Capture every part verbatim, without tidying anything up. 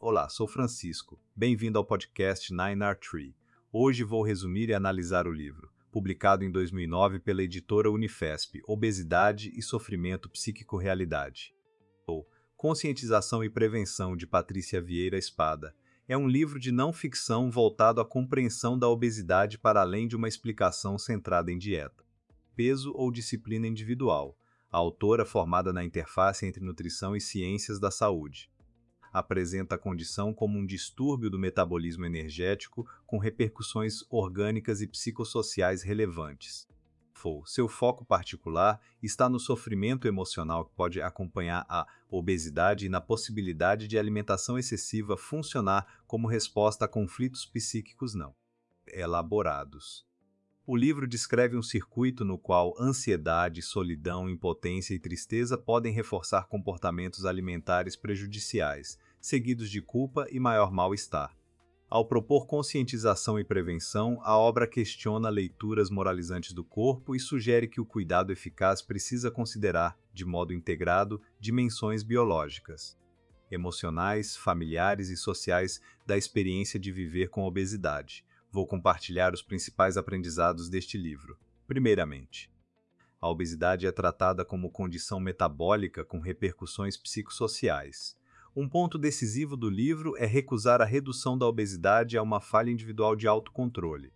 Olá, sou Francisco. Bem-vindo ao podcast nine R Tree. Hoje vou resumir e analisar o livro, publicado em dois mil e nove pela editora Unifesp, Obesidade e Sofrimento Psíquico-Realidade. Ou Conscientização e Prevenção, de Patrícia Vieira Espada. É um livro de não ficção voltado à compreensão da obesidade para além de uma explicação centrada em dieta, peso ou disciplina individual. A autora, formada na interface entre nutrição e ciências da saúde, apresenta a condição como um distúrbio do metabolismo energético com repercussões orgânicas e psicossociais relevantes. Seu foco particular está no sofrimento emocional que pode acompanhar a obesidade e na possibilidade de alimentação excessiva funcionar como resposta a conflitos psíquicos não elaborados. O livro descreve um circuito no qual ansiedade, solidão, impotência e tristeza podem reforçar comportamentos alimentares prejudiciais, seguidos de culpa e maior mal-estar. Ao propor conscientização e prevenção, a obra questiona leituras moralizantes do corpo e sugere que o cuidado eficaz precisa considerar, de modo integrado, dimensões biológicas, emocionais, familiares e sociais da experiência de viver com obesidade. Vou compartilhar os principais aprendizados deste livro. Primeiramente, a obesidade é tratada como condição metabólica com repercussões psicossociais. Um ponto decisivo do livro é recusar a redução da obesidade a uma falha individual de autocontrole.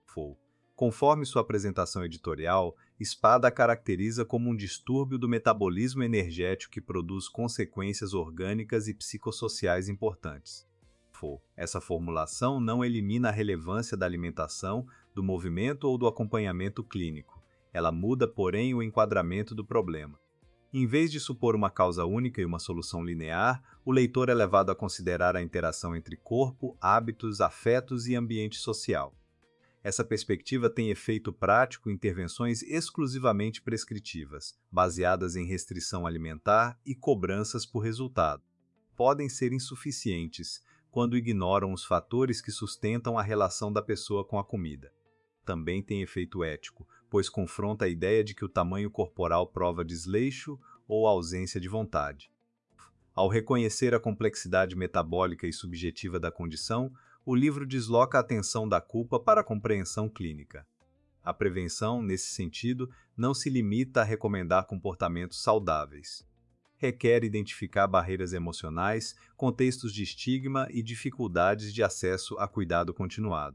Conforme sua apresentação editorial, Espada a caracteriza como um distúrbio do metabolismo energético que produz consequências orgânicas e psicossociais importantes. Essa formulação não elimina a relevância da alimentação, do movimento ou do acompanhamento clínico. Ela muda, porém, o enquadramento do problema. Em vez de supor uma causa única e uma solução linear, o leitor é levado a considerar a interação entre corpo, hábitos, afetos e ambiente social. Essa perspectiva tem efeito prático em intervenções exclusivamente prescritivas, baseadas em restrição alimentar e cobranças por resultado. Podem ser insuficientes quando ignoram os fatores que sustentam a relação da pessoa com a comida. Também tem efeito ético, pois confronta a ideia de que o tamanho corporal prova desleixo ou ausência de vontade. Ao reconhecer a complexidade metabólica e subjetiva da condição, o livro desloca a atenção da culpa para a compreensão clínica. A prevenção, nesse sentido, não se limita a recomendar comportamentos saudáveis. Requer identificar barreiras emocionais, contextos de estigma e dificuldades de acesso a cuidado continuado.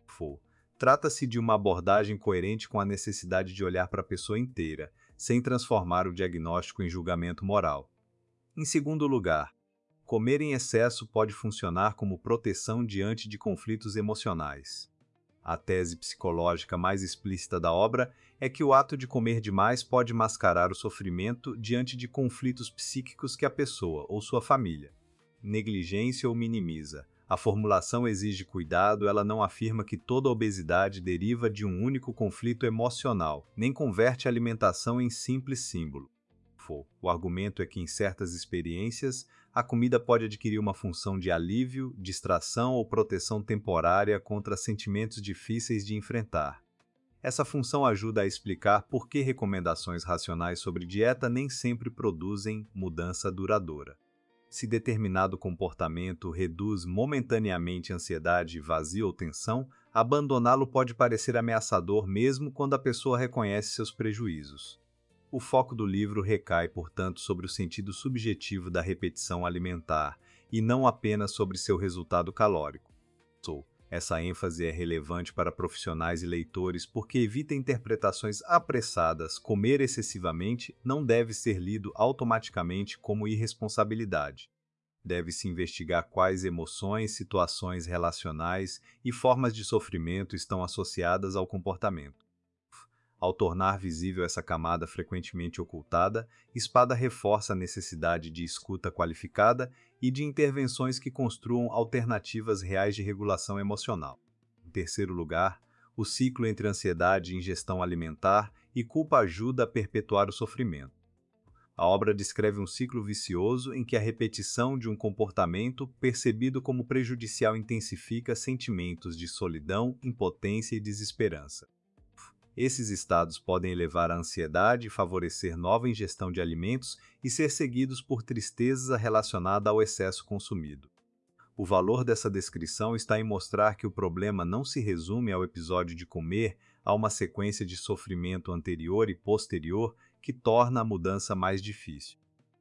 Trata-se de uma abordagem coerente com a necessidade de olhar para a pessoa inteira, sem transformar o diagnóstico em julgamento moral. Em segundo lugar, comer em excesso pode funcionar como proteção diante de conflitos emocionais. A tese psicológica mais explícita da obra é que o ato de comer demais pode mascarar o sofrimento diante de conflitos psíquicos que a pessoa ou sua família negligência ou minimiza. A formulação exige cuidado, ela não afirma que toda obesidade deriva de um único conflito emocional, nem converte a alimentação em simples símbolo. O argumento é que em certas experiências, a comida pode adquirir uma função de alívio, distração ou proteção temporária contra sentimentos difíceis de enfrentar. Essa função ajuda a explicar por que recomendações racionais sobre dieta nem sempre produzem mudança duradoura. Se determinado comportamento reduz momentaneamente ansiedade, vazio ou tensão, abandoná-lo pode parecer ameaçador mesmo quando a pessoa reconhece seus prejuízos. O foco do livro recai, portanto, sobre o sentido subjetivo da repetição alimentar e não apenas sobre seu resultado calórico. Essa ênfase é relevante para profissionais e leitores porque evita interpretações apressadas. Comer excessivamente não deve ser lido automaticamente como irresponsabilidade. Deve-se investigar quais emoções, situações relacionais e formas de sofrimento estão associadas ao comportamento. Ao tornar visível essa camada frequentemente ocultada, Espada reforça a necessidade de escuta qualificada e de intervenções que construam alternativas reais de regulação emocional. Em terceiro lugar, o ciclo entre ansiedade, ingestão alimentar e culpa ajuda a perpetuar o sofrimento. A obra descreve um ciclo vicioso em que a repetição de um comportamento percebido como prejudicial intensifica sentimentos de solidão, impotência e desesperança. Esses estados podem elevar a ansiedade, favorecer nova ingestão de alimentos e ser seguidos por tristeza relacionada ao excesso consumido. O valor dessa descrição está em mostrar que o problema não se resume ao episódio de comer, a uma sequência de sofrimento anterior e posterior que torna a mudança mais difícil.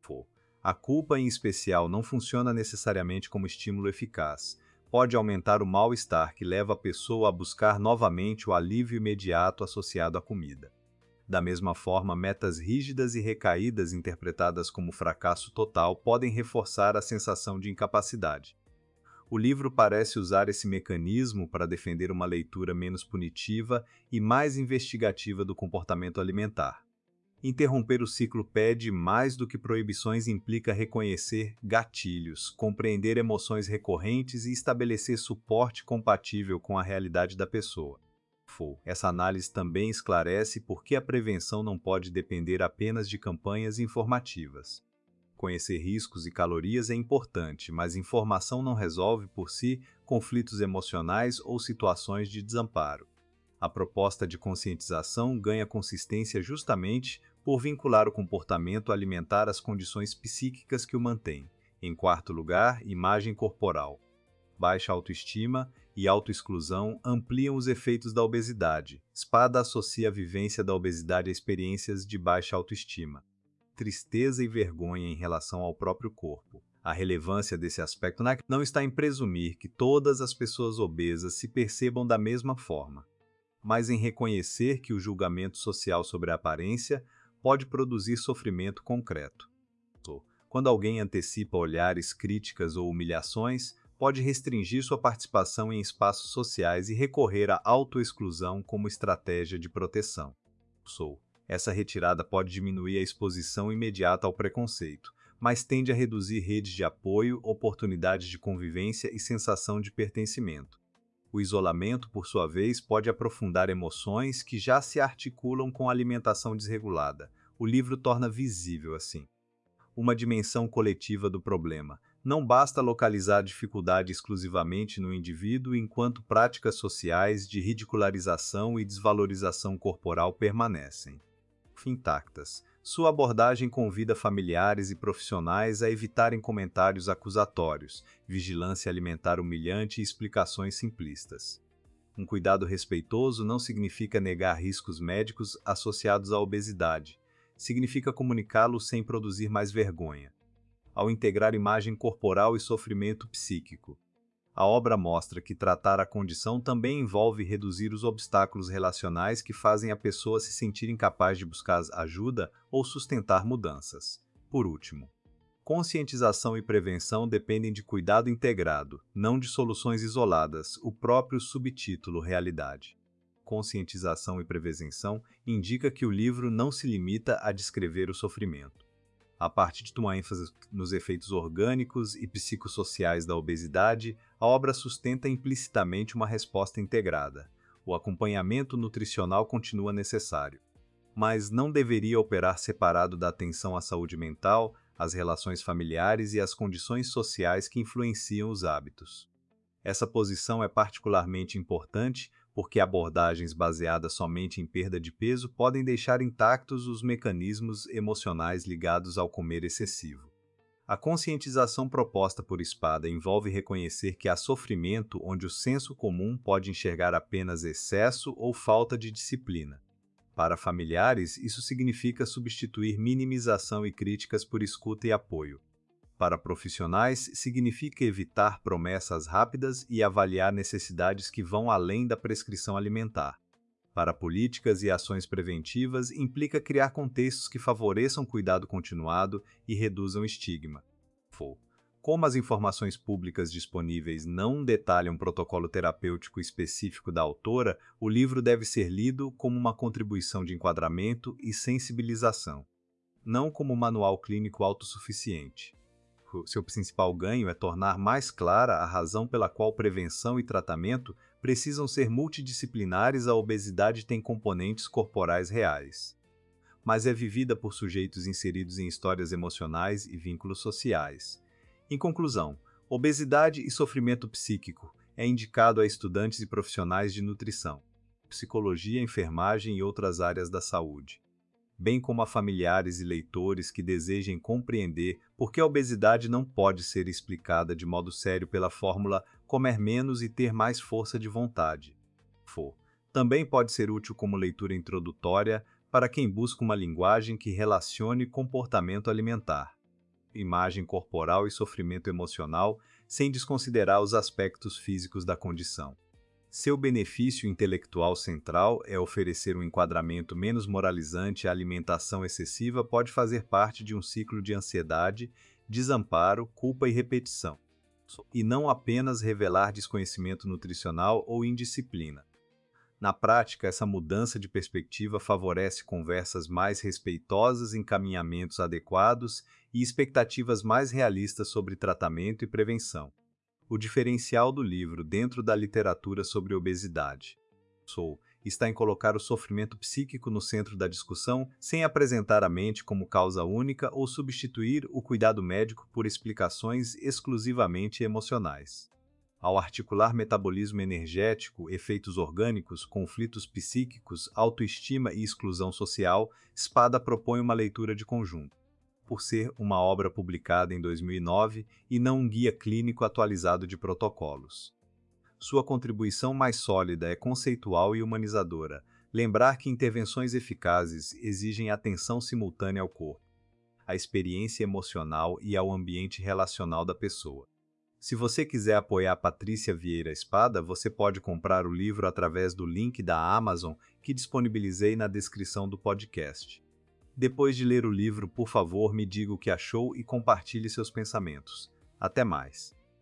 A culpa, em especial, não funciona necessariamente como estímulo eficaz. Pode aumentar o mal-estar que leva a pessoa a buscar novamente o alívio imediato associado à comida. Da mesma forma, metas rígidas e recaídas interpretadas como fracasso total podem reforçar a sensação de incapacidade. O livro parece usar esse mecanismo para defender uma leitura menos punitiva e mais investigativa do comportamento alimentar. Interromper o ciclo pede mais do que proibições implica reconhecer gatilhos, compreender emoções recorrentes e estabelecer suporte compatível com a realidade da pessoa. Essa análise também esclarece por que a prevenção não pode depender apenas de campanhas informativas. Conhecer riscos e calorias é importante, mas informação não resolve por si conflitos emocionais ou situações de desamparo. A proposta de conscientização ganha consistência justamente por vincular o comportamento alimentar às condições psíquicas que o mantêm. Em quarto lugar, imagem corporal. Baixa autoestima e autoexclusão ampliam os efeitos da obesidade. Spada associa a vivência da obesidade a experiências de baixa autoestima, tristeza e vergonha em relação ao próprio corpo. A relevância desse aspecto não está em presumir que todas as pessoas obesas se percebam da mesma forma, mas em reconhecer que o julgamento social sobre a aparência pode produzir sofrimento concreto. Quando alguém antecipa olhares, críticas ou humilhações, pode restringir sua participação em espaços sociais e recorrer à autoexclusão como estratégia de proteção. Essa retirada pode diminuir a exposição imediata ao preconceito, mas tende a reduzir redes de apoio, oportunidades de convivência e sensação de pertencimento. O isolamento, por sua vez, pode aprofundar emoções que já se articulam com a alimentação desregulada. O livro torna visível, assim, uma dimensão coletiva do problema. Não basta localizar a dificuldade exclusivamente no indivíduo, enquanto práticas sociais de ridicularização e desvalorização corporal permanecem intactas. Sua abordagem convida familiares e profissionais a evitarem comentários acusatórios, vigilância alimentar humilhante e explicações simplistas. Um cuidado respeitoso não significa negar riscos médicos associados à obesidade. Significa comunicá-los sem produzir mais vergonha. Ao integrar imagem corporal e sofrimento psíquico, a obra mostra que tratar a condição também envolve reduzir os obstáculos relacionais que fazem a pessoa se sentir incapaz de buscar ajuda ou sustentar mudanças. Por último, conscientização e prevenção dependem de cuidado integrado, não de soluções isoladas, o próprio subtítulo realidade. Conscientização e prevenção indica que o livro não se limita a descrever o sofrimento. A partir de uma ênfase nos efeitos orgânicos e psicossociais da obesidade, a obra sustenta implicitamente uma resposta integrada. O acompanhamento nutricional continua necessário, mas não deveria operar separado da atenção à saúde mental, às relações familiares e às condições sociais que influenciam os hábitos. Essa posição é particularmente importante porque abordagens baseadas somente em perda de peso podem deixar intactos os mecanismos emocionais ligados ao comer excessivo. A conscientização proposta por Spada envolve reconhecer que há sofrimento onde o senso comum pode enxergar apenas excesso ou falta de disciplina. Para familiares, isso significa substituir minimização e críticas por escuta e apoio. Para profissionais, significa evitar promessas rápidas e avaliar necessidades que vão além da prescrição alimentar. Para políticas e ações preventivas, implica criar contextos que favoreçam cuidado continuado e reduzam estigma. Como as informações públicas disponíveis não detalham um protocolo terapêutico específico da autora, o livro deve ser lido como uma contribuição de enquadramento e sensibilização, não como um manual clínico autossuficiente. Seu principal ganho é tornar mais clara a razão pela qual prevenção e tratamento precisam ser multidisciplinares. A obesidade tem componentes corporais reais, mas é vivida por sujeitos inseridos em histórias emocionais e vínculos sociais. Em conclusão, obesidade e sofrimento psíquico é indicado a estudantes e profissionais de nutrição, psicologia, enfermagem e outras áreas da saúde. bem como a familiares e leitores que desejem compreender por que a obesidade não pode ser explicada de modo sério pela fórmula comer menos e ter mais força de vontade. For. Também pode ser útil como leitura introdutória para quem busca uma linguagem que relacione comportamento alimentar, imagem corporal e sofrimento emocional, sem desconsiderar os aspectos físicos da condição. Seu benefício intelectual central é oferecer um enquadramento menos moralizante à alimentação excessiva pode fazer parte de um ciclo de ansiedade, desamparo, culpa e repetição, e não apenas revelar desconhecimento nutricional ou indisciplina. Na prática, essa mudança de perspectiva favorece conversas mais respeitosas, encaminhamentos adequados e expectativas mais realistas sobre tratamento e prevenção. O diferencial do livro dentro da literatura sobre obesidade Sou, está em colocar o sofrimento psíquico no centro da discussão, sem apresentar a mente como causa única ou substituir o cuidado médico por explicações exclusivamente emocionais. Ao articular metabolismo energético, efeitos orgânicos, conflitos psíquicos, autoestima e exclusão social, Spada propõe uma leitura de conjunto, por ser uma obra publicada em dois mil e nove e não um guia clínico atualizado de protocolos. Sua contribuição mais sólida é conceitual e humanizadora, lembrar que intervenções eficazes exigem atenção simultânea ao corpo, à experiência emocional e ao ambiente relacional da pessoa. Se você quiser apoiar Patrícia Vieira Spada, você pode comprar o livro através do link da Amazon que disponibilizei na descrição do podcast. Depois de ler o livro, por favor, me diga o que achou e compartilhe seus pensamentos. Até mais!